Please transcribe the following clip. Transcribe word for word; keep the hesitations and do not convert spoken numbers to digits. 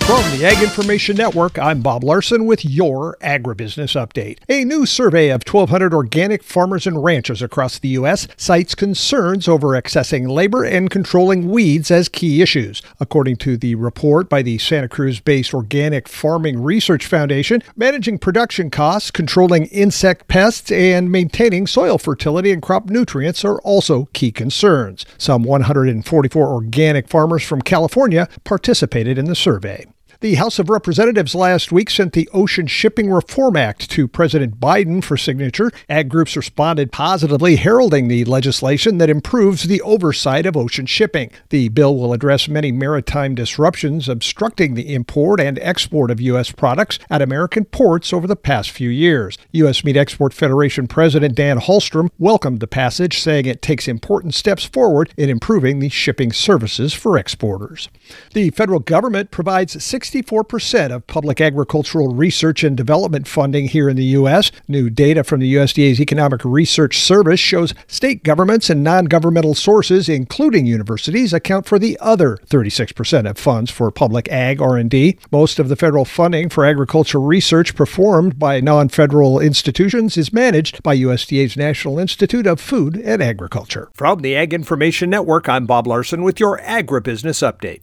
From the Ag Information Network, I'm Bob Larson with your Agribusiness Update. A new survey of twelve hundred organic farmers and ranchers across the U S cites concerns over accessing labor and controlling weeds as key issues. According to the report by the Santa Cruz-based Organic Farming Research Foundation, managing production costs, controlling insect pests, and maintaining soil fertility and crop nutrients are also key concerns. Some one hundred forty-four organic farmers from California participated in the survey. The House of Representatives last week sent the Ocean Shipping Reform Act to President Biden for signature. Ag groups responded positively, heralding the legislation that improves the oversight of ocean shipping. The bill will address many maritime disruptions obstructing the import and export of U S products at American ports over the past few years. U S Meat Export Federation President Dan Hallstrom welcomed the passage, saying it takes important steps forward in improving the shipping services for exporters. The federal government provides sixty-four percent of public agricultural research and development funding here in the U S. New data from the U S D A's Economic Research Service shows state governments and non-governmental sources, including universities, account for the other thirty-six percent of funds for public ag R and D. Most of the federal funding for agricultural research performed by non-federal institutions is managed by U S D A's National Institute of Food and Agriculture. From the Ag Information Network, I'm Bob Larson with your Agribusiness Update.